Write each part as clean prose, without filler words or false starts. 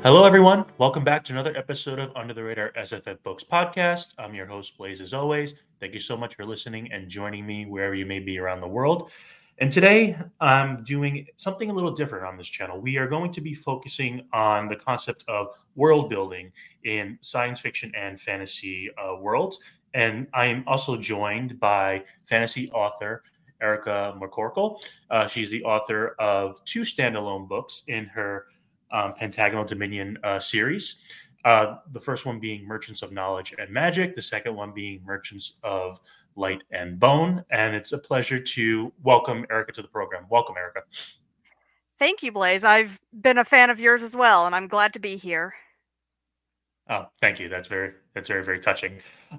Hello, everyone. Welcome back to another episode of Under the Radar SFF Books podcast. I'm your host, Blaze, as always. Thank you so much for listening and joining me wherever you may be around the world. And today I'm doing something a little different on this channel. We are going to be focusing on the concept of world building in science fiction and fantasy worlds. And I am also joined by fantasy author Erica McCorkle. She's the author of two standalone books in her Pentagonal Dominion series. The first one being Merchants of Knowledge and Magic, the second one being Merchants of Light and Bone. And it's a pleasure to welcome Erica to the program. Welcome, Erica. Thank you, Blaze. I've been a fan of yours as well, and I'm glad to be here. Oh, thank you. Very touching.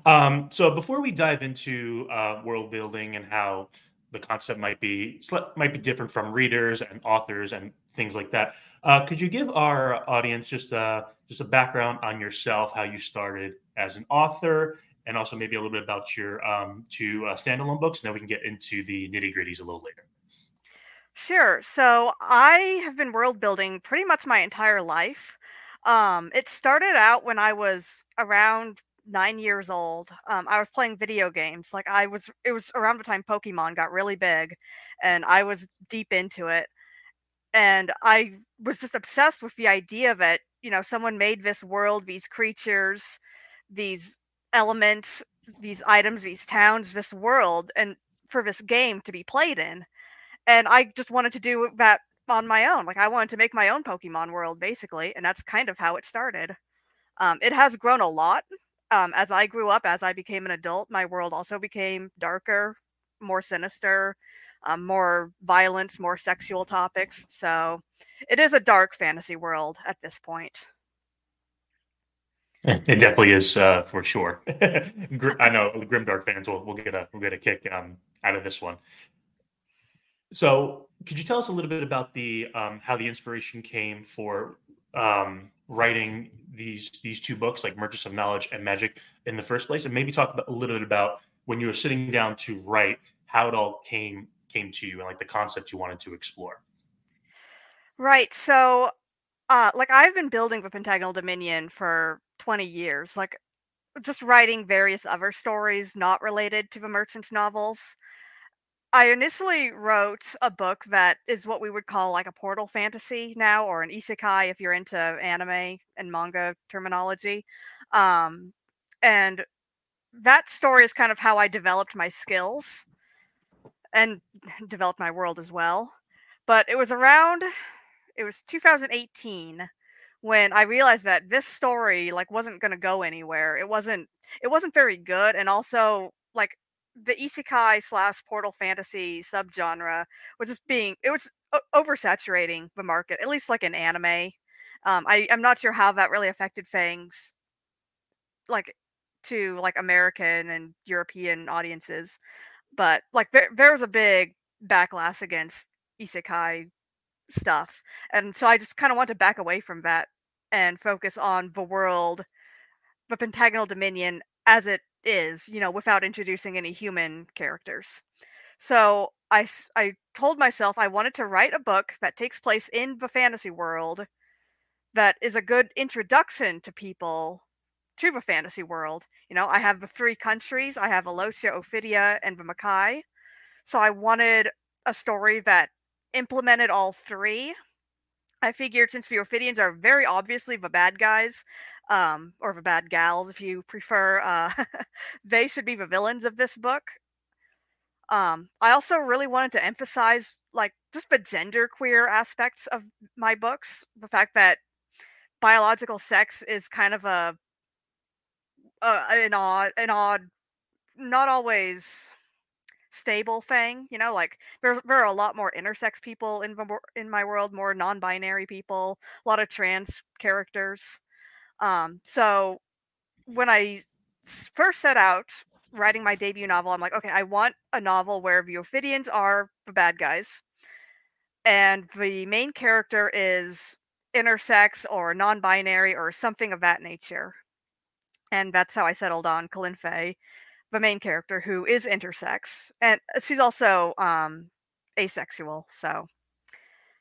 So before we dive into world building and how the concept might be different from readers and authors and things like that, could you give our audience just a background on yourself, how you started as an author, and also maybe a little bit about your two standalone books, and then we can get into the nitty gritties a little later. Sure. So I have been world building pretty much my entire life. It started out when I was around 9 years old. I was playing video games. It was around the time Pokemon got really big, and I was deep into it. And I was just obsessed with the idea of it. Someone made this world, these creatures, these elements, these items, these towns, this world, and for this game to be played in. And I just wanted to do that on my own. Like, I wanted to make my own Pokemon world, basically, and that's kind of how it started. It has grown a lot. As I grew up, as I became an adult, my world also became darker, more sinister, more violence, more sexual topics. So it is a dark fantasy world at this point. It definitely is for sure. I know the Grimdark fans will get a kick out of this one. So, could you tell us a little bit about the how the inspiration came for writing these two books, like Merchants of Knowledge and Magic, in the first place, and maybe talk a little bit about when you were sitting down to write, how it all came to you, and like the concept you wanted to explore. Right. So, I've been building the Pentagonal Dominion for 20 years, just writing various other stories not related to the Merchant's novels. I initially wrote a book that is what we would call like a portal fantasy now, or an isekai if you're into anime and manga terminology. Um, and that story is kind of how I developed my skills and developed my world as well. But it was 2018 when I realized that this story wasn't going to go anywhere. It wasn't very good, and also the isekai slash portal fantasy subgenre was just being it was oversaturating the market, at least like in anime. I'm not sure how that really affected things like to like American and European audiences, but there was a big backlash against isekai stuff. And so I just kind of want to back away from that and focus on the world, the Pentagonal Dominion as it is, without introducing any human characters. So I told myself I wanted to write a book that takes place in the fantasy world that is a good introduction to people to the fantasy world. I have the three countries. I have Alosia, Ophidia, and the Makai. So I wanted a story that implemented all three. I figured since the Ophidians are very obviously the bad guys, or the bad gals, if you prefer, they should be the villains of this book. I also really wanted to emphasize, just the gender queer aspects of my books. The fact that biological sex is kind of an odd, not always stable thing. There are a lot more intersex people in my world, more non-binary people, a lot of trans characters. So when I first set out writing my debut novel, I'm like, okay, I want a novel where the Ophidians are the bad guys, and the main character is intersex or non-binary or something of that nature. And that's how I settled on Kalinfe, the main character, who is intersex, and she's also asexual. So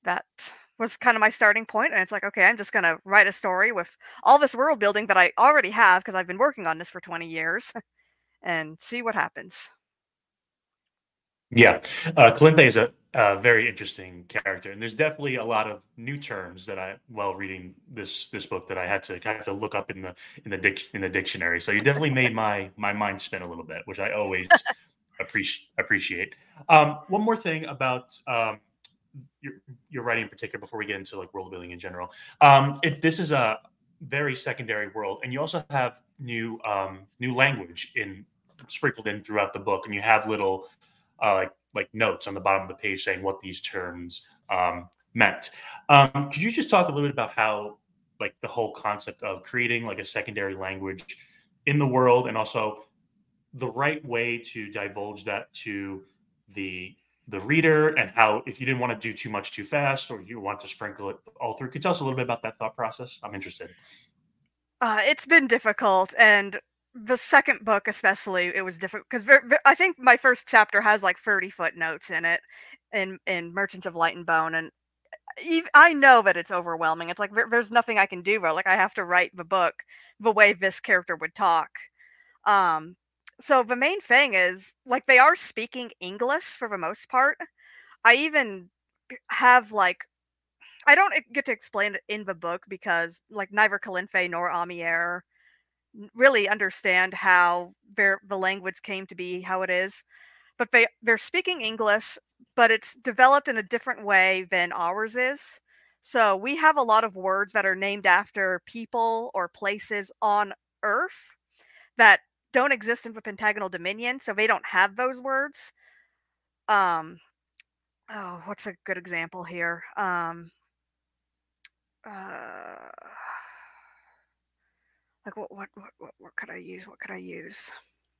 that was kind of my starting point, and it's like, okay, I'm just gonna write a story with all this world building that I already have because I've been working on this for 20 years, and see what happens. Yeah, Calinthe is a very interesting character, and there's definitely a lot of new terms that while reading this book, that I had to kind of look up in the dictionary. So you definitely made my mind spin a little bit, which I always appreciate. One more thing about your your writing in particular, before we get into like world building in general. This is a very secondary world, and you also have new language in sprinkled in throughout the book, and you have little like notes on the bottom of the page saying what these terms meant. Could you just talk a little bit about how like the whole concept of creating like a secondary language in the world, and also the right way to divulge that to the the reader, and how, if you didn't want to do too much too fast, or you want to sprinkle it all through, could you tell us a little bit about that thought process? I'm interested. It's been difficult, and the second book especially, it was difficult because I think my first chapter has like 30 footnotes in it, in Merchants of Light and Bone, and I know that it's overwhelming. It's like there's nothing I can do, but like I have to write the book the way this character would talk. Um, so the main thing is like they are speaking English for the most part. I even have like I don't get to explain it in the book because like neither Calinthe nor Amier really understand how the language came to be how it is. But they're speaking English, but it's developed in a different way than ours is. So we have a lot of words that are named after people or places on Earth that don't exist in the Pentagonal Dominion, so they don't have those words. Um, oh, what's a good example here? Uh, like what could I use? What could I use?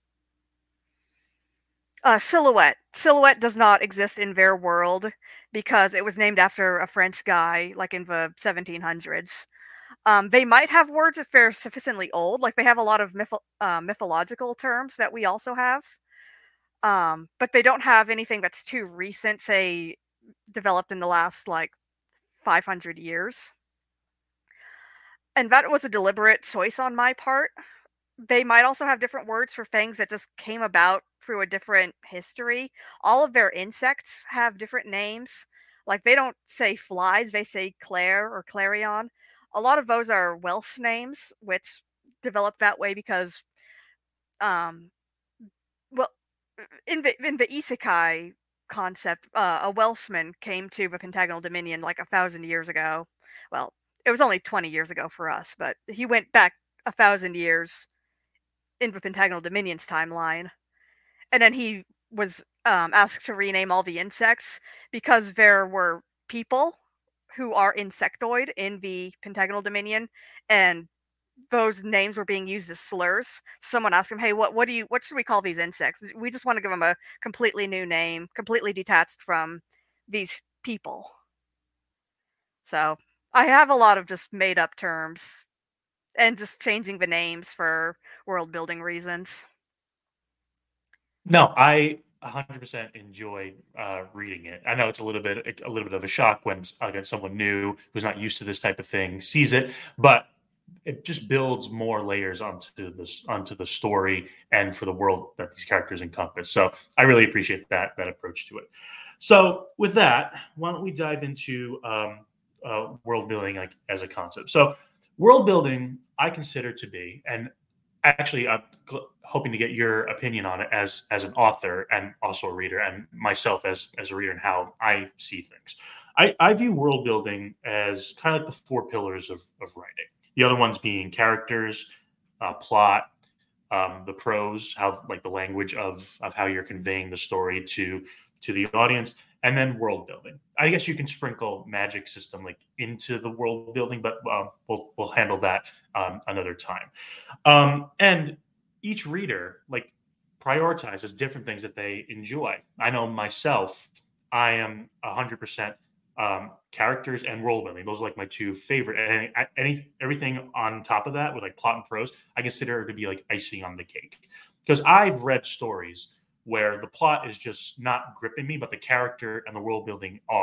Silhouette. Silhouette does not exist in their world because it was named after a French guy, like in the 1700s. They might have words if they're sufficiently old, like they have a lot of mythological terms that we also have. But they don't have anything that's too recent, say, developed in the last like 500 years. And that was a deliberate choice on my part. They might also have different words for things that just came about through a different history. All of their insects have different names. Like they don't say flies, they say Claire or Clarion. A lot of those are Welsh names, which developed that way because, um, well, in the isekai concept, a Welshman came to the Pentagonal Dominion like 1,000 years ago. Well, it was only 20 years ago for us, but he went back 1,000 years in the Pentagonal Dominion's timeline, and then he was asked to rename all the insects because there were people who are insectoid in the Pentagonal Dominion, and those names were being used as slurs. Someone asked him, "Hey, what should we call these insects? We just want to give them a completely new name, completely detached from these people." So I have a lot of just made up terms and just changing the names for world building reasons. No, I 100% enjoy reading it. I know it's a little bit of a shock when again, someone new who's not used to this type of thing sees it, but it just builds more layers onto the story and for the world that these characters encompass. So I really appreciate that approach to it. So with that, why don't we dive into world building like as a concept? So world building, I consider to be, and actually, I'm hoping to get your opinion on it as an author and also a reader, and myself as a reader, and how I see things. I view world building as kind of like the four pillars of writing. The other ones being characters, plot, the prose, how like the language of how you're conveying the story to the audience, and then world building. I guess you can sprinkle magic system like into the world building, but we'll handle that another time. And each reader like prioritizes different things that they enjoy. I know myself, I am 100% characters and role building. Those are like my two favorite. And everything on top of that with like plot and prose, I consider it to be like icing on the cake. Because I've read stories where the plot is just not gripping me, but the character and the world building are.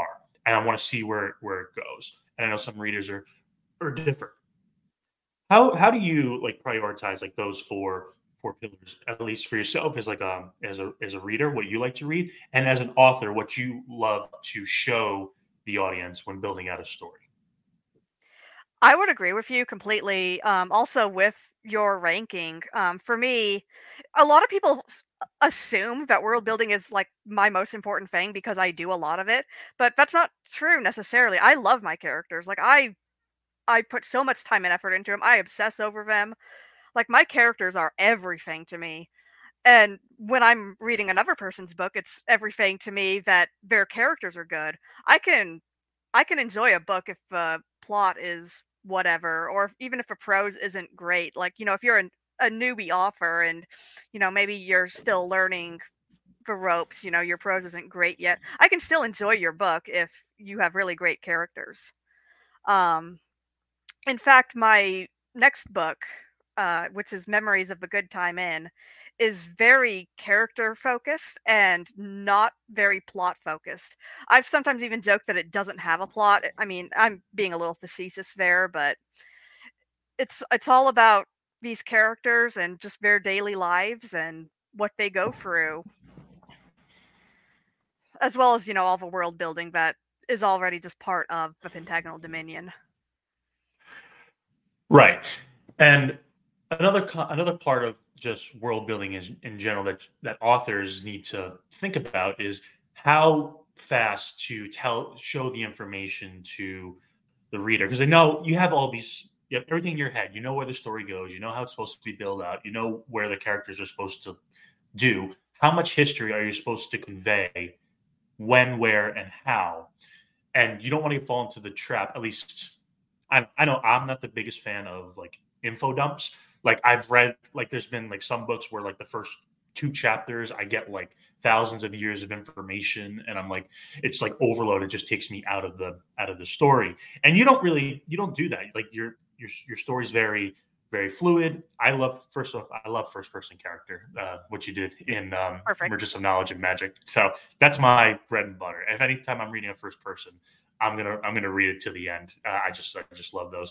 and I want to see where it goes. And I know some readers are different. How do you like prioritize like those four pillars, at least for yourself as like as a reader, what you like to read, and as an author, what you love to show the audience when building out a story? I would agree with you completely. Also, with your ranking, for me, a lot of people assume that world building is like my most important thing because I do a lot of it, but that's not true necessarily. I love my characters. Like I put so much time and effort into them. I obsess over them. Like my characters are everything to me. And when I'm reading another person's book, it's everything to me that their characters are good. I can I can enjoy a book if the plot is whatever, or even if the prose isn't great. Like, if you're a newbie author and, maybe you're still learning the ropes, your prose isn't great yet. I can still enjoy your book if you have really great characters. Um, in fact, my next book, which is Memories of the Good Time Inn, is very character focused and not very plot focused. I've sometimes even joked that it doesn't have a plot. I mean, I'm being a little facetious there, but it's all about these characters and just their daily lives and what they go through, as well as, all the world building that is already just part of the Pentagonal Dominion. Right. And another part of just world building is in general that authors need to think about is how fast to show the information to the reader, because I know you have you have everything in your head. You know where the story goes. You know how it's supposed to be built out. You know where the characters are supposed to do. How much history are you supposed to convey? When, where, and how? And you don't want to fall into the trap. At least I know I'm not the biggest fan of like info dumps. Like I've read like there's been like some books where like the first two chapters I get like thousands of years of information, and I'm like it's like overload. It just takes me out of the story. And you don't do that. Like your story's very fluid. I love first person character, what you did in Perfect. Emergence of Knowledge and Magic. So that's my bread and butter. If anytime I'm reading a first person, I'm gonna read it to the end. I just love those.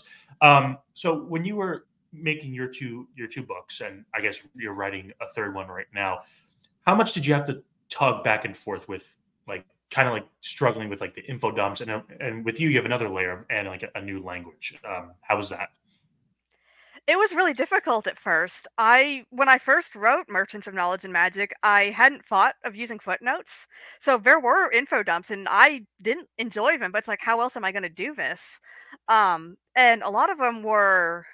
So when you were making your two books, and I guess you're writing a third one right now, how much did you have to tug back and forth with like kind of like struggling with like the info dumps, and with you have another layer of and like a new language. How was that? It was really difficult at first. When I first wrote Merchants of Knowledge and Magic, I hadn't thought of using footnotes. So there were info dumps and I didn't enjoy them, but it's like, how else am I going to do this? And a lot of them were,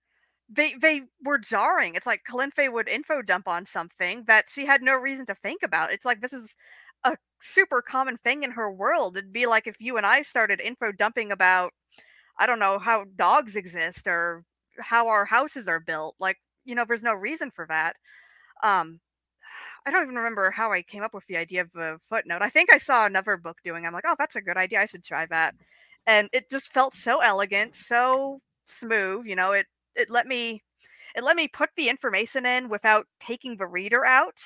they were jarring. It's like Kalinfe would info dump on something that she had no reason to think about. It's like, this is a super common thing in her world. It'd be like if you and I started info dumping about, I don't know, how dogs exist or how our houses are built. Like, there's no reason for that. Um, I don't even remember how I came up with the idea of a footnote. I think I saw another book doing. I'm like, oh, that's a good idea. I should try that. And it just felt so elegant, so smooth. It let me put the information in without taking the reader out,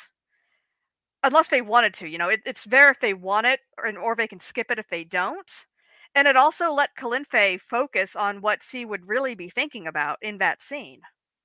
unless they wanted to. It's there if they want it, or they can skip it if they don't. And it also let Kalinfe focus on what she would really be thinking about in that scene.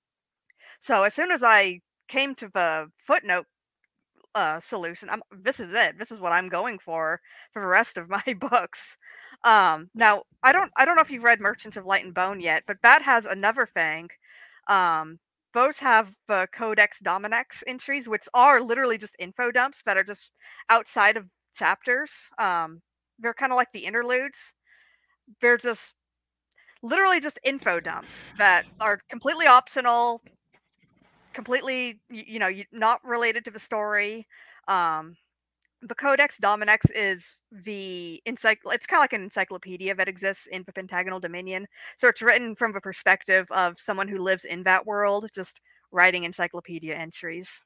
So as soon as I came to the footnote solution, this is it. This is what I'm going for the rest of my books. Now I don't know if you've read Merchants of Light and Bone yet, but that has another thing. Um, those have the Codex Dominex entries, which are literally just info dumps that are just outside of chapters. They're kind of like the interludes. They're just literally just info dumps that are completely optional, completely not related to the story. Um, the Codex Dominex is it's kind of like an encyclopedia that exists in the Pentagonal Dominion. So it's written from the perspective of someone who lives in that world, just writing encyclopedia entries.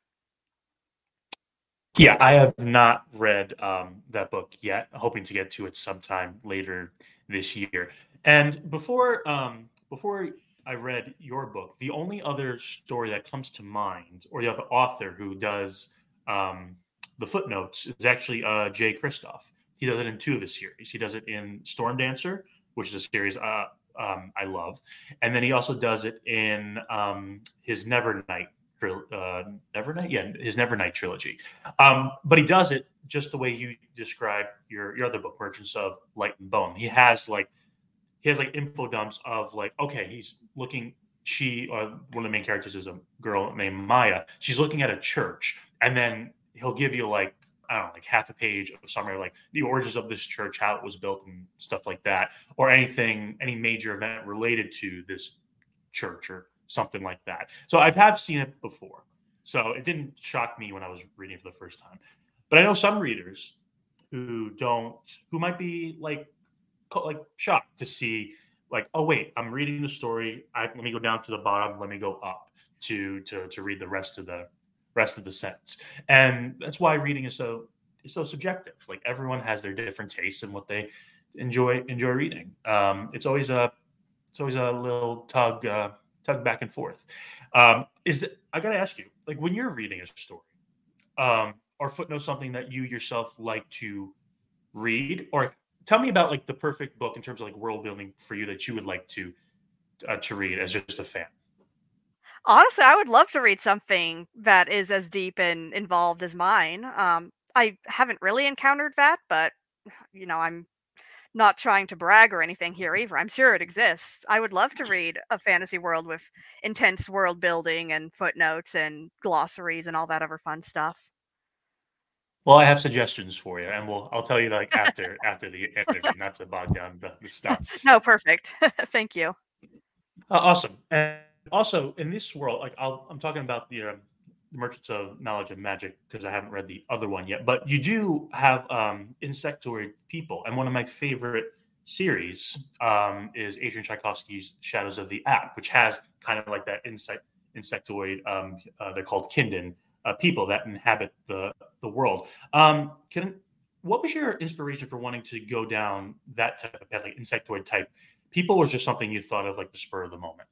Yeah, I have not read that book yet. Hoping to get to it sometime later this year. And before I read your book, the only other story that comes to mind, or the other author who does um, the footnotes, is actually Jay Kristoff. He does it in two of his series. He does it in Storm Dancer, which is a series I love, and then he also does it in his Nevernight. Nevernight, yeah, his Nevernight trilogy. But he does it just the way you described your other book, Merchants of Light and Bone. He has like info dumps of like, okay, he's looking. One of the main characters is a girl named Maya. She's looking at a church, and then he'll give you like, I don't know, like half a page of summary, like the origins of this church, how it was built, and stuff like that, or any major event related to this church or something like that. So I have seen it before, so it didn't shock me when I was reading it for the first time. But I know some readers who might be like shocked to see like, oh wait, I'm reading the story. Let me go down to the bottom. Let me go up to read the rest of the sentence. And that's why reading is so subjective. Like everyone has their different tastes and what they enjoy reading. It's always a little tug back and forth. I gotta ask you, like when you're reading a story, or footnote something that you yourself like to read, or tell me about like the perfect book in terms of like world building for you that you would like to read as just a fan. Honestly, I would love to read something that is as deep and involved as mine. I haven't really encountered that, but I'm not trying to brag or anything here either. I'm sure it exists. I would love to read a fantasy world with intense world building and footnotes and glossaries and all that other fun stuff. Well, I have suggestions for you, and I'll tell you like after the interview, not to bog down the stuff. No, perfect. Thank you. Awesome. And also in this world, like I'm talking about the Merchants of Knowledge and Magic because I haven't read the other one yet. But you do have insectoid people, and one of my favorite series is Adrian Tchaikovsky's Shadows of the Act, which has kind of like that insectoid. They're called Kindin people that inhabit the world. Can What was your inspiration for wanting to go down that type of path, like insectoid type people, or just something you thought of like the spur of the moment?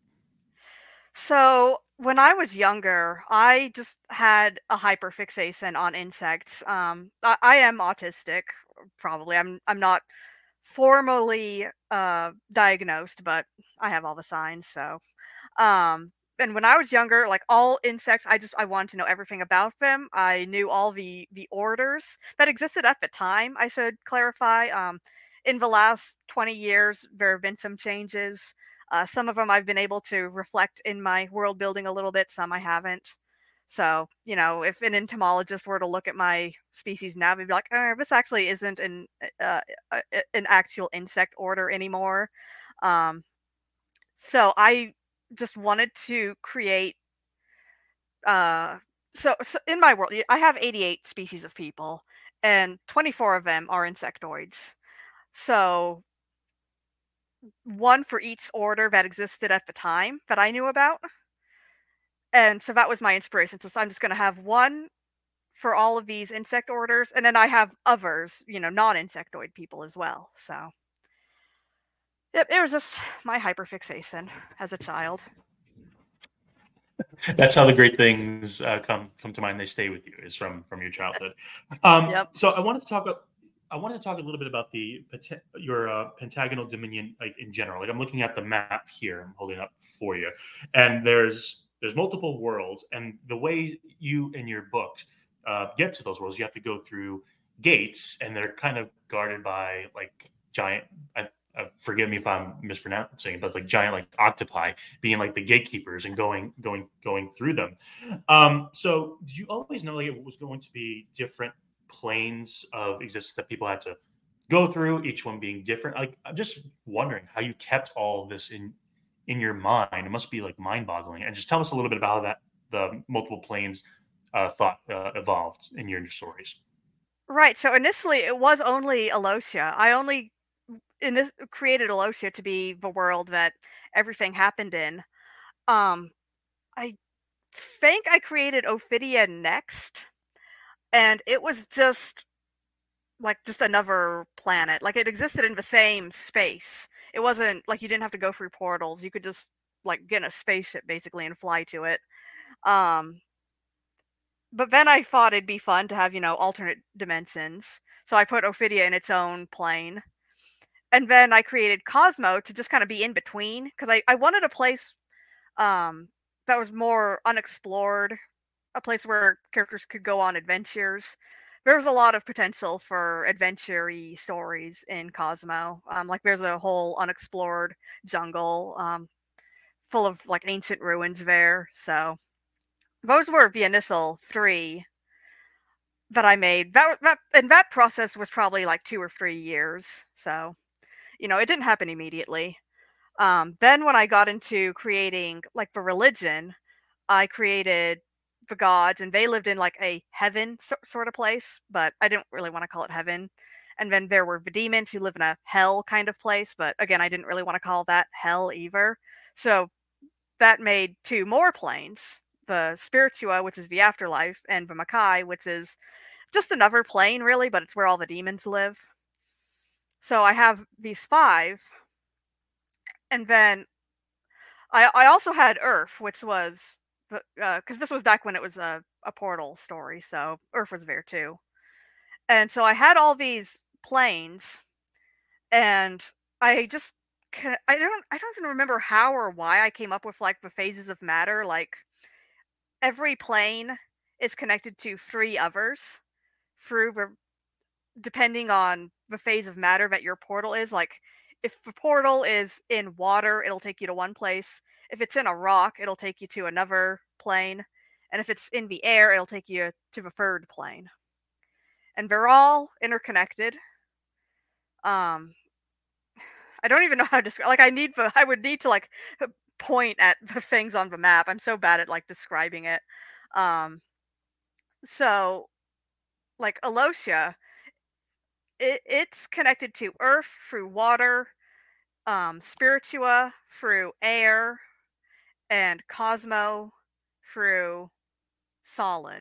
So when I was younger, I just had a hyperfixation on insects. I am autistic, probably. I'm not formally diagnosed, but I have all the signs. So, and when I was younger, like all insects, I wanted to know everything about them. I knew all the orders that existed at the time. I should clarify. In the last 20 years, there have been some changes. Some of them I've been able to reflect in my world building a little bit. Some I haven't. So, if an entomologist were to look at my species now, they'd be like, "This actually isn't an actual insect order anymore." Um, so I just wanted to create. Uh, so in my world, I have 88 species of people, and 24 of them are insectoids. So one for each order that existed at the time that I knew about. And so that was my inspiration. So I'm just going to have one for all of these insect orders, and then I have others, non-insectoid people as well. So it was just my hyperfixation as a child. That's how the great things come to mind. They stay with you is from your childhood. Yep. So I wanted to talk a little bit about your pentagonal dominion, like in general. Like I'm looking at the map here. I'm holding up for you, and there's multiple worlds, and the way you in your books get to those worlds, you have to go through gates, and they're kind of guarded by like giant. Forgive me if I'm mispronouncing it, but like giant like octopi being like the gatekeepers and going through them. So did you always know like it was going to be different planes of existence that people had to go through, each one being different? Like I'm just wondering how you kept all of this in your mind. It must be like mind boggling. And just tell us a little bit about how that the multiple planes thought evolved in your stories. Right. So initially, it was only Alosia. I only in this created Alosia to be the world that everything happened in. Um, I think I created Ophidia next, and it was just another planet. Like it existed in the same space. It wasn't like you didn't have to go through portals. You could just like get in a spaceship basically and fly to it. Um, but then I thought it'd be fun to have, alternate dimensions. So I put Ophidia in its own plane. And then I created Cosmo to just kind of be in between because I wanted a place um, that was more unexplored, a place where characters could go on adventures. There was a lot of potential for adventure-y stories in Cosmo. Like there's a whole unexplored jungle full of like ancient ruins there. So those were the initial three that I made. And that process was probably like 2 or 3 years. So it didn't happen immediately. Then when I got into creating like the religion, I created the gods, and they lived in like a heaven sort of place, but I didn't really want to call it heaven. And then there were the demons who live in a hell kind of place, but again, I didn't really want to call that hell either. So that made two more planes: the Spiritua, which is the afterlife, and the Makai, which is just another plane, really, but it's where all the demons live. So I have these five, and then I also had Earth, which was because this was back when it was a Portal story, so Earth was there too. And so I had all these planes, and I just I don't even remember how or why I came up with like the phases of matter. Like every plane is connected to three others through depending on the phase of matter that your portal is. Like if the portal is in water, it'll take you to one place. If it's in a rock, it'll take you to another plane. And if it's in the air, it'll take you to the third plane. And they're all interconnected. Um I don't even know how to describe, like I would need to like point at the things on the map. I'm so bad at like describing it. Um so like Alosia, it's connected to earth through water, Spiritua through air, and Cosmo through solid.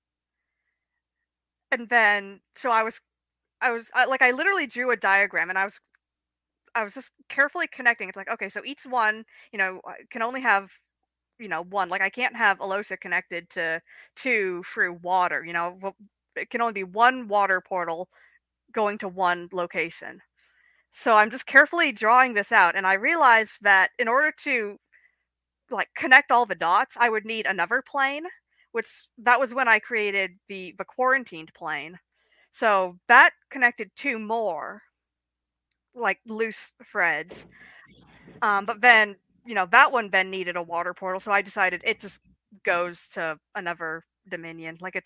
And then so I literally drew a diagram, and I was just carefully connecting. It's like, okay, so each one, can only have, one. Like I can't have Alosia connected to two through water. It can only be one water portal going to one location. So I'm just carefully drawing this out, and I realized that in order to like connect all the dots, I would need another plane, which that was when I created the quarantined plane. So that connected two more like loose threads. But then that one then needed a water portal, so I decided it just goes to another dominion. Like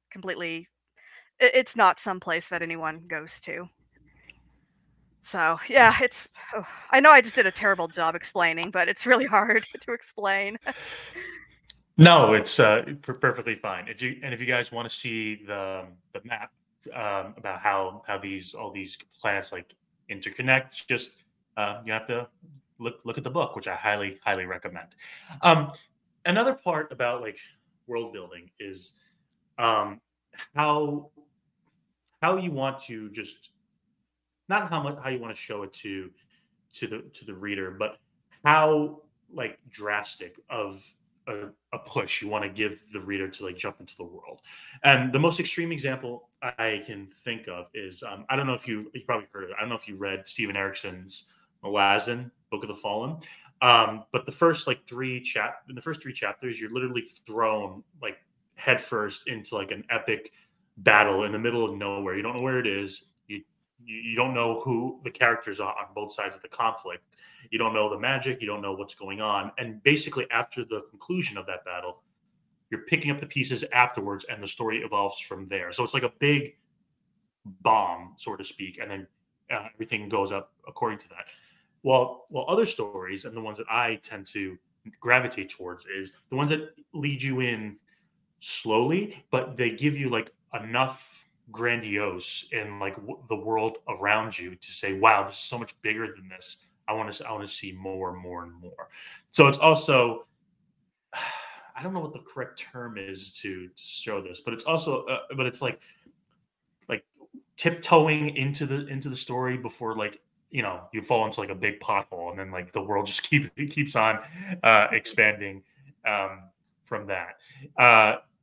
it's not someplace that anyone goes to. So yeah, I know I just did a terrible job explaining, but it's really hard to explain. No, it's perfectly fine. If you guys want to see the map about how these all these planets like interconnect, just you have to look at the book, which I highly recommend. Um, Another part about like world building is um, how how you want to just not how you want to show it to the reader, but how like drastic of a push you want to give the reader to like jump into the world. And the most extreme example I can think of is I don't know if you probably heard of it. I don't know if you read Steven Erickson's Malazan Book of the Fallen. But in the first three chapters, you're literally thrown like headfirst into like an epic battle in the middle of nowhere. You don't know where it is. You don't know who the characters are on both sides of the conflict. You don't know the magic. You don't know what's going on. And basically, after the conclusion of that battle, you're picking up the pieces afterwards, and the story evolves from there. So it's like a big bomb, so to speak, and then everything goes up according to that. While other stories, and the ones that I tend to gravitate towards, is the ones that lead you in slowly, but they give you like enough grandiose in like the world around you to say, "Wow, this is so much bigger than this. I want to see more and more and more." So it's also I don't know what the correct term is to show this, but it's also but it's like tiptoeing into the story before like you fall into like a big pothole, and then like the world just keeps on expanding um, from that.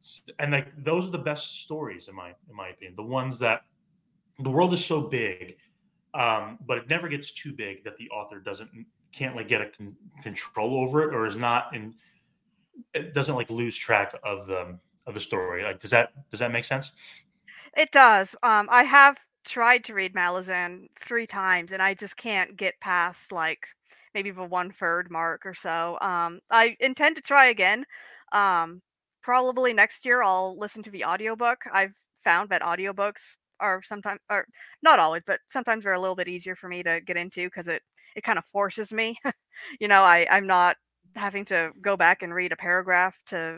And like those are the best stories in my opinion. The ones that the world is so big, but it never gets too big that the author doesn't can't like get a control over it, or is not in it doesn't like lose track of the story. Like does that make sense? It does. I have tried to read Malazan 3 times, and I just can't get past, like, maybe the one-third mark or so. I intend to try again. Um, Probably next year, I'll listen to the audiobook. I've found that audiobooks are sometimes are not always, but sometimes they're a little bit easier for me to get into because it kinda forces me. I'm not having to go back and read a paragraph to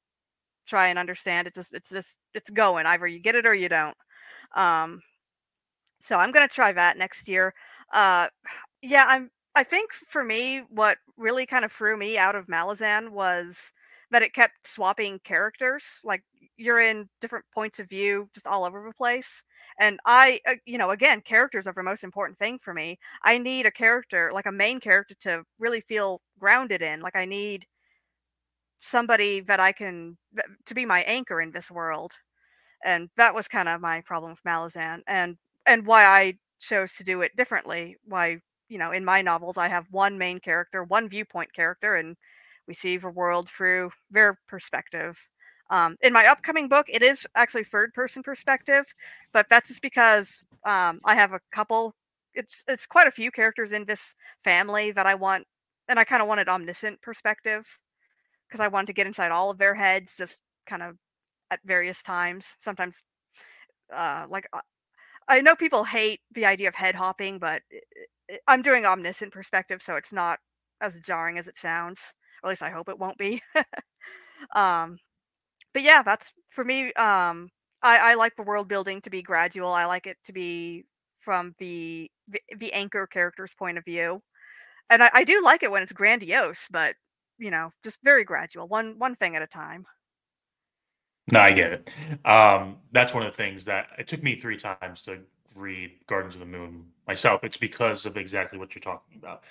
try and understand. It's going. Either you get it or you don't. Um, so I'm gonna try that next year. Uh, yeah, I think for me, what really kind of threw me out of Malazan was that it kept swapping characters. Like you're in different points of view, just all over the place. And again, characters are the most important thing for me. I need a character, like a main character, to really feel grounded in. Like I need somebody that to be my anchor in this world. And that was kind of my problem with Malazan, and why I chose to do it differently. Why, in my novels, I have one main character, one viewpoint character, and we see the world through their perspective. In my upcoming book, it is actually third person perspective, but that's just because I have a couple. It's quite a few characters in this family that I want, and I kind of wanted omniscient perspective because I wanted to get inside all of their heads, just kind of at various times. Sometimes, like I know people hate the idea of head hopping, but I'm doing omniscient perspective, so it's not as jarring as it sounds. Or at least I hope it won't be. um, but yeah, that's for me. I like the world building to be gradual. I like it to be from the anchor character's point of view, and I do like it when it's grandiose, but just very gradual, one thing at a time. No, I get it. That's one of the things that it took me 3 times to read Gardens of the Moon myself. It's because of exactly what you're talking about.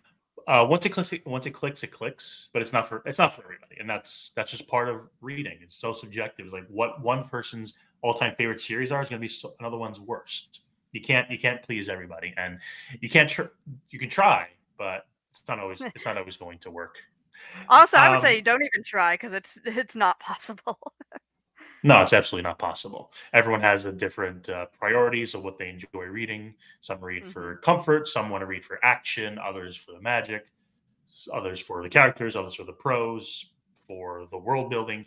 Once it clicks, it clicks. But it's not for everybody, and that's just part of reading. It's so subjective. It's like what one person's all time favorite series are is going to be another one's worst. You can't please everybody, and you can't. You can try, but it's not always going to work. Also, I would Um, say don't even try because it's not possible. No, it's absolutely not possible. Everyone has a different priorities of what they enjoy reading. Some read hmm for comfort, some want to read for action, others for the magic, others for the characters, others for the prose, for the world building.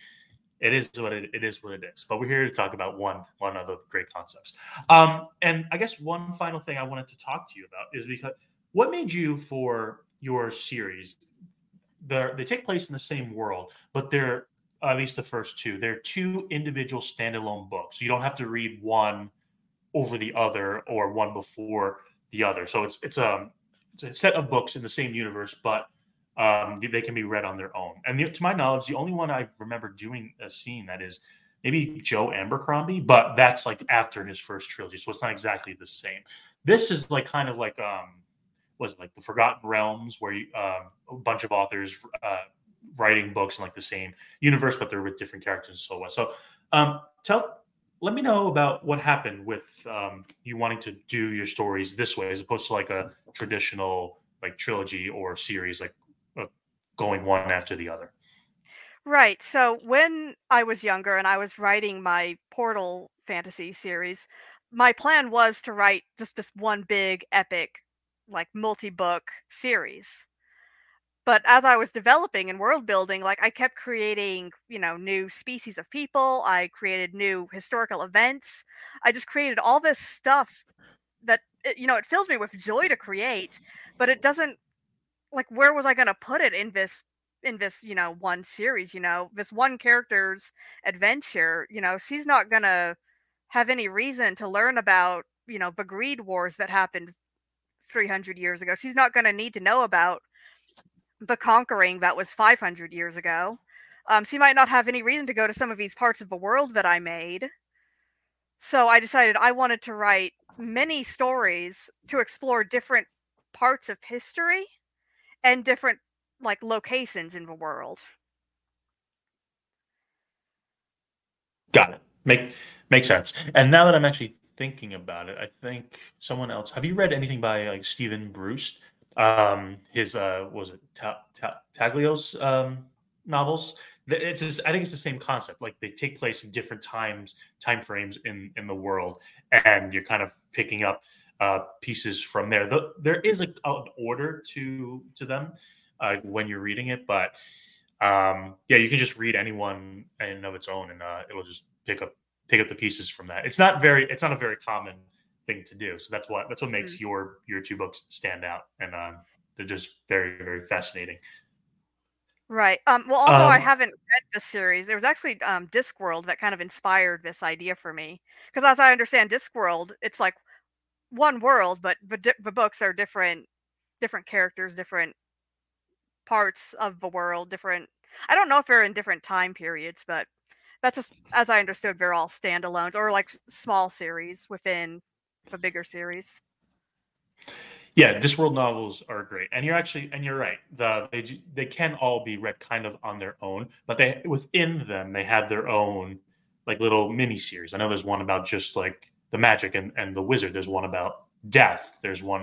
It is what it is. But we're here to talk about one of the great concepts. And I guess one final thing I wanted to talk to you about is because what made you for your series they take place in the same world, but they're at least the first two. They're two individual standalone books. So you don't have to read one over the other or one before the other. So it's a set of books in the same universe, but they can be read on their own. And to my knowledge, the only one I remember doing a scene that is maybe Joe Abercrombie, but that's like after his first trilogy, so it's not exactly the same. This is like kind of like was it like the Forgotten Realms, where a bunch of authors writing books in like the same universe, but they're with different characters and so on. So, tell let me know about what happened with you wanting to do your stories this way, as opposed to like a traditional like trilogy or series, like uh, going one after the other. Right. So when I was younger and I was writing my Portal fantasy series, my plan was to write just this one big epic, like multi-book series. But as I was developing and world building, like I kept creating, new species of people. I created new historical events. I just created all this stuff that it fills me with joy to create, but it doesn't, like, where was I going to put it in this one series, this one character's adventure. She's not going to have any reason to learn about, the greed wars that happened 300 years ago. She's not going to need to know about the conquering that was 500 years ago. She might not have any reason to go to some of these parts of the world that I made. So I decided I wanted to write many stories to explore different parts of history and different, like, locations in the world. Got it. Makes sense. And now that I'm actually thinking about it, I think someone else. Have you read anything by like Stephen Bruce? His what was it Taglios novels? I think it's the same concept. Like they take place in different time frames in the world, and you're kind of picking up pieces from there. There is an order to them when you're reading it, but yeah, you can just read anyone in and of its own, and it'll just pick up the pieces from that. It's not a very common thing to do. So that's what Mhm. makes your two books stand out, and they're just very fascinating. Right. Well, although I Um, haven't read the series, there was actually Discworld that kind of inspired this idea for me. Because as I understand Discworld, it's like one world, but the books are different characters, different parts of the world, different. I don't know if they're in different time periods, but that's just as I understood. They're all standalones or like small series within the bigger series. yeah, Discworld novels are great, and you're right. They can all be read kind of on their own, but they within them they have their own like little mini series. I know there's one about just like the magic and the wizard. There's one about death.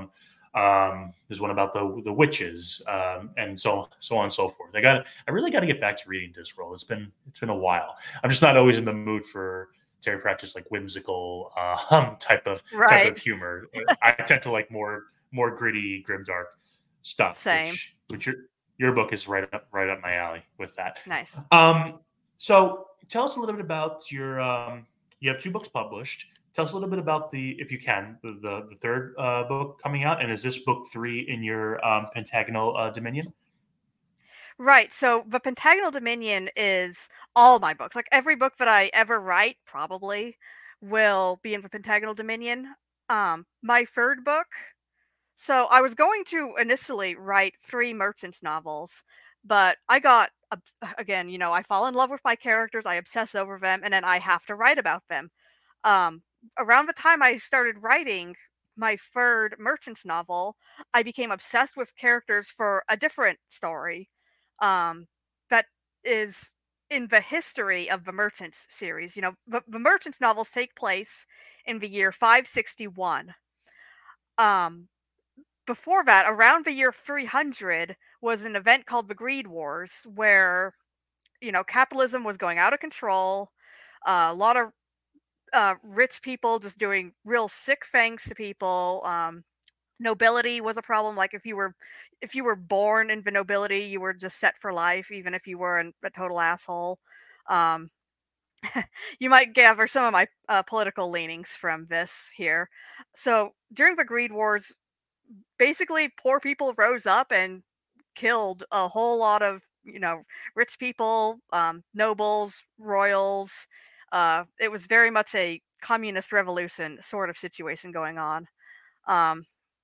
There's one about the witches, and so on and so forth. I really got to get back to reading Discworld. It's been a while. I'm just not always in the mood for Terry Pratchett's like whimsical type Right. of humor. I tend to like more gritty, grimdark stuff, Same. which your book is right up my alley with that. Nice. Um, so tell us a little bit about your you have two books published. Tell us a little bit about if you can, the third book coming out, and is this book three in your Pentagonal Dominion? Right. So the Pentagonal Dominion is all my books. Like every book that I ever write probably will be in the Pentagonal Dominion. My third book. So I was going to initially write three merchants novels, but I got again, I fall in love with my characters, I obsess over them, and then I have to write about them. Um, Around the time I started writing my third merchants novel, I became obsessed with characters for a different story um, that is in the history of the Merchants series. The Merchants novels take place in the year 561. Um, Before that, around the year 300, was an event called the Greed Wars, where capitalism was going out of control. A lot of rich people just doing real sick things to people. Nobility was a problem. Like if you were born in the nobility, you were just set for life, even if you were a total asshole. Um, you might gather some of my political leanings from this here. So during the Greed Wars, basically poor people rose up and killed a whole lot of rich people, nobles, royals. It was very much a communist revolution sort of situation going on. Um,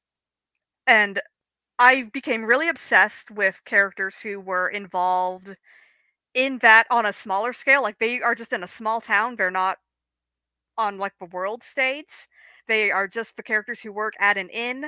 and I became really obsessed with characters who were involved in that on a smaller scale. Like they are just in a small town. They're not on like the world stage. They are just the characters who work at an inn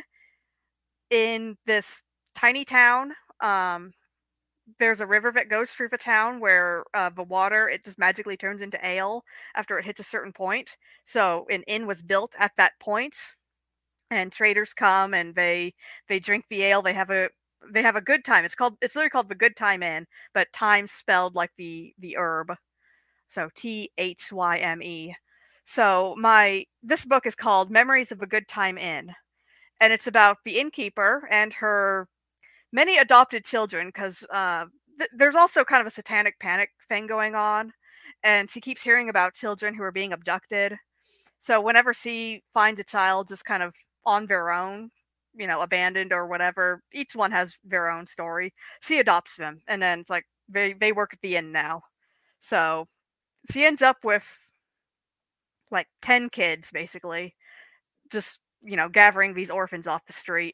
in this tiny town. There's a river that goes through the town where the water it just magically turns into ale after it hits a certain point. So an inn was built at that point, and traders come and they drink the ale. They have a good time. It's literally called the Good Time Inn, but time spelled like the herb. So Thyme. So my this book is called Memories of a Good Time Inn, and it's about the innkeeper and her many adopted children because there's also kind of a satanic panic thing going on, and she keeps hearing about children who are being abducted. So whenever she finds a child just kind of on their own, abandoned or whatever, each one has their own story. She adopts them, and then it's like they work at the inn now. So she ends up with like 10 kids basically, just gathering these orphans off the street.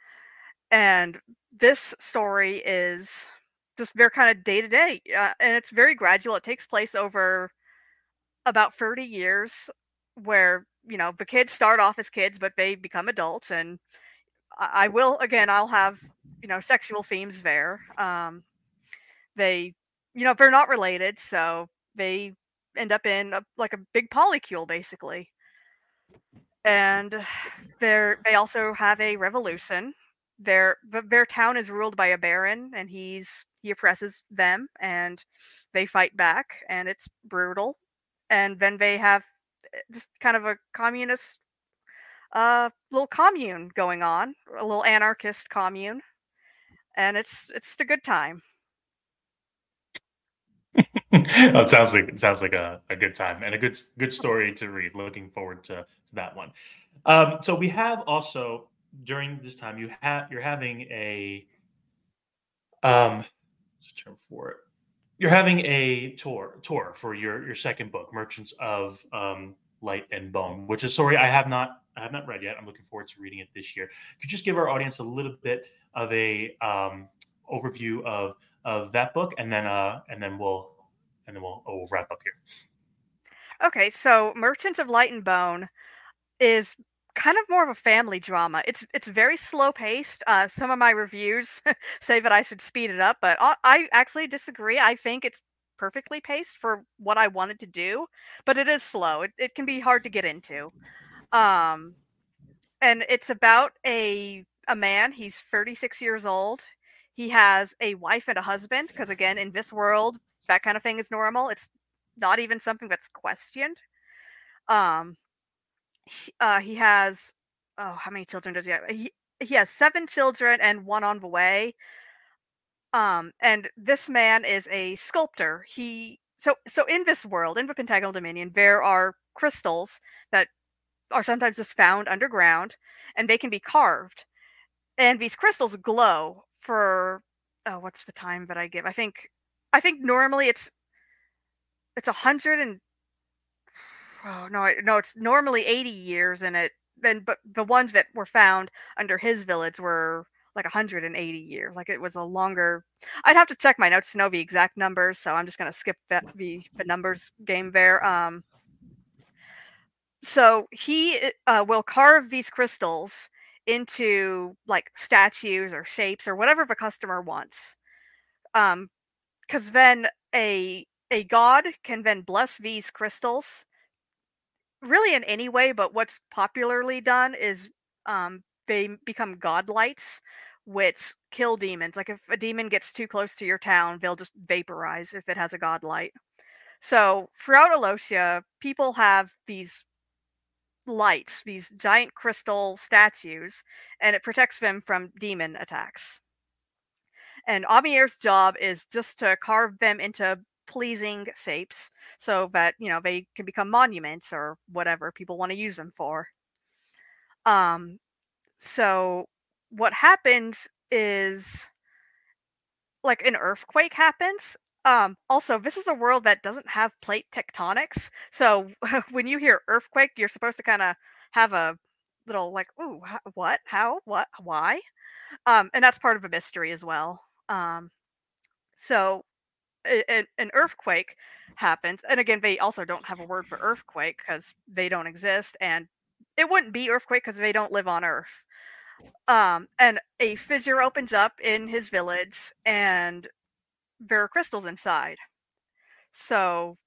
And this story is just very kind of day to day, and it's very gradual. It takes place over about 30 years, where the kids start off as kids, but they become adults, and I will again. I'll have sexual themes there. They, they're not related, so they end up in like a big polycule, basically. And they also have a revolution. Their town is ruled by a baron, and he oppresses them, and they fight back, and it's brutal. And then they have just kind of a communist little commune going on, a little anarchist commune, and it's just a good time. It sounds like a good time and a good story to read. Looking forward to that one. So we have also during this time you're having a what's the term for it? You're having a tour for your second book, Merchants of Light and Bone, which is a story I have not read yet. I'm looking forward to reading it this year. Could you just give our audience a little bit of a overview of that book, and then we'll wrap up here. Okay, so Merchants of Light and Bone is kind of more of a family drama. It's very slow paced. Some of my reviews say that I should speed it up, but I actually disagree. I think it's perfectly paced for what I wanted to do, but it is slow. It can be hard to get into. Um, and it's about a man. He's 36 years old. He has a wife and a husband because again, in this world, that kind of thing is normal. It's not even something that's questioned. Um, he has how many children does he have? He has 7 children and one on the way. And this man is a sculptor. So in this world, in the Pentagonal Dominion, there are crystals that are sometimes just found underground, and they can be carved. And these crystals glow for what's the time that I give? I think normally it's 100 and oh no, it's normally 80 years in it. Then but the ones that were found under his village were like 180 years. Like it was a longer. I'd have to check my notes to know the exact numbers, so I'm just gonna skip the numbers game there. So he will carve these crystals into like statues or shapes or whatever the customer wants. Because then a god can then bless these crystals really in any way, but what's popularly done is they become god lights, which kill demons. Like if a demon gets too close to your town, they'll just vaporize if it has a god light. So throughout Alosia, people have these lights, these giant crystal statues, and it protects them from demon attacks. And Amier's job is just to carve them into pleasing shapes so that, they can become monuments or whatever people want to use them for. Um so what happens is like an earthquake happens. Also, this is a world that doesn't have plate tectonics. So when you hear earthquake, you're supposed to kind of have a little like, ooh, what, how, what, why? And that's part of a mystery as well. So an earthquake happens, and again, they also don't have a word for earthquake because they don't exist, and it wouldn't be earthquake because they don't live on Earth. And a fissure opens up in his village, and there are crystals inside. So,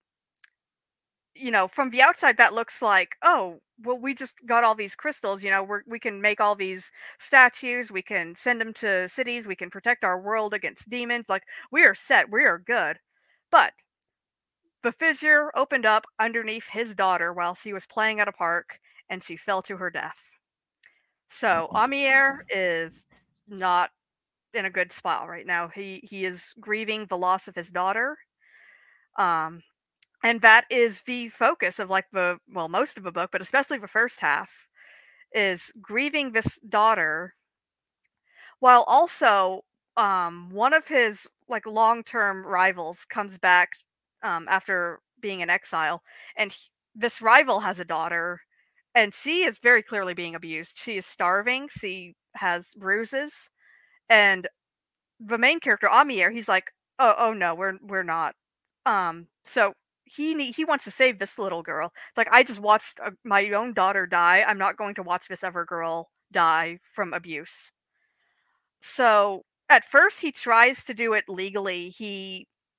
from the outside, that looks like, oh, well, we just got all these crystals. We can make all these statues. We can send them to cities. We can protect our world against demons. Like, we are set. We are good. But the fissure opened up underneath his daughter while she was playing at a park, and she fell to her death. So, Amier is not in a good spot right now. He is grieving the loss of his daughter. Um, and that is the focus of like most of the book, but especially the first half is grieving this daughter while also one of his like long-term rivals comes back after being in exile, and this rival has a daughter, and she is very clearly being abused. She is starving, she has bruises, and the main character Amier, he's like, oh no, we're not. So he wants to save this little girl. It's like, I just watched my own daughter die. I'm not going to watch this other girl die from abuse. So at first he tries to do it legally. He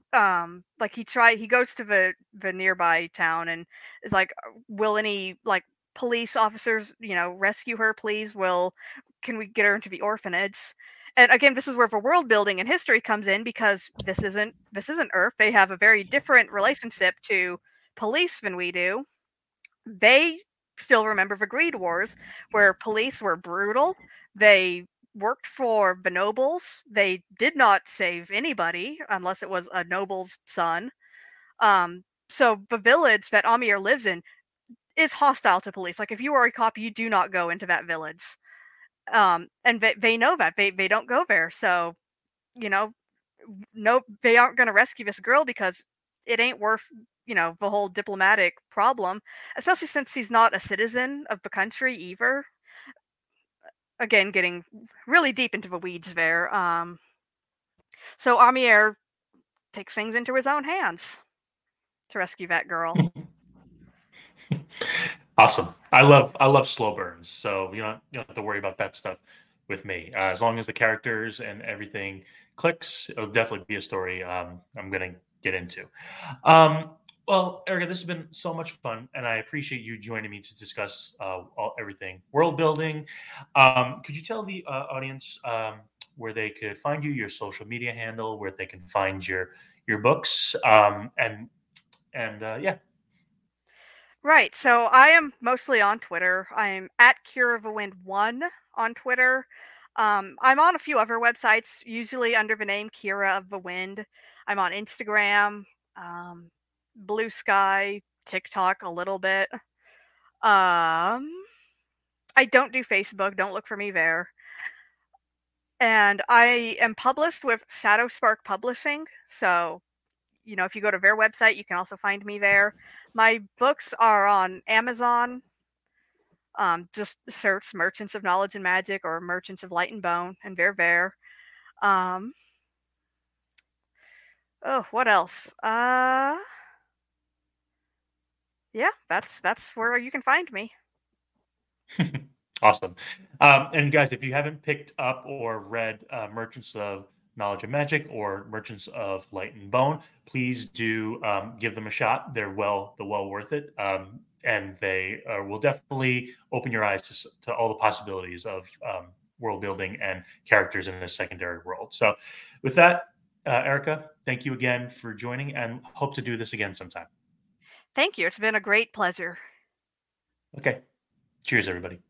Like he goes to the nearby town and is like, will any like police officers, rescue her, please? Can we get her into the orphanage? And again, this is where the world building and history comes in, because this isn't Earth. They have a very different relationship to police than we do. They still remember the Greed Wars, where police were brutal. They worked for the nobles. They did not save anybody unless it was a noble's son. So the village that Amir lives in is hostile to police. Like, if you are a cop, you do not go into that village. And they know that they don't go there. So, you know, no, they aren't going to rescue this girl because it ain't worth, the whole diplomatic problem, especially since he's not a citizen of the country either. Again, getting really deep into the weeds there. So Amir takes things into his own hands to rescue that girl. Awesome. I love slow burns, so you don't have to worry about that stuff with me. As long as the characters and everything clicks, it'll definitely be a story I'm gonna get into. Um, well, Erica, this has been so much fun, and I appreciate you joining me to discuss everything world building. Could you tell the audience where they could find you, your social media handle, where they can find your books, and yeah. Right. So I am mostly on Twitter. I'm at Cure of the Wind 1 on Twitter. I'm on a few other websites, usually under the name Kira of the Wind. I'm on Instagram, um, Blue Sky, TikTok a little bit. Um, I don't do Facebook. Don't look for me there. And I am published with Shadow Spark Publishing. So, if you go to their website, you can also find me there. My books are on Amazon. Just search Merchants of Knowledge and Magic or Merchants of Light and Bone, and they're there. Um, oh, what else? Yeah, that's where you can find me. Awesome. And guys, if you haven't picked up or read Merchants of Knowledge and Magic or Merchants of Light and Bone, please do give them a shot. They're well worth it, and they will definitely open your eyes to all the possibilities of world building and characters in a secondary world. So, with that, Erica, thank you again for joining, and hope to do this again sometime. Thank you. It's been a great pleasure. Okay. Cheers, everybody.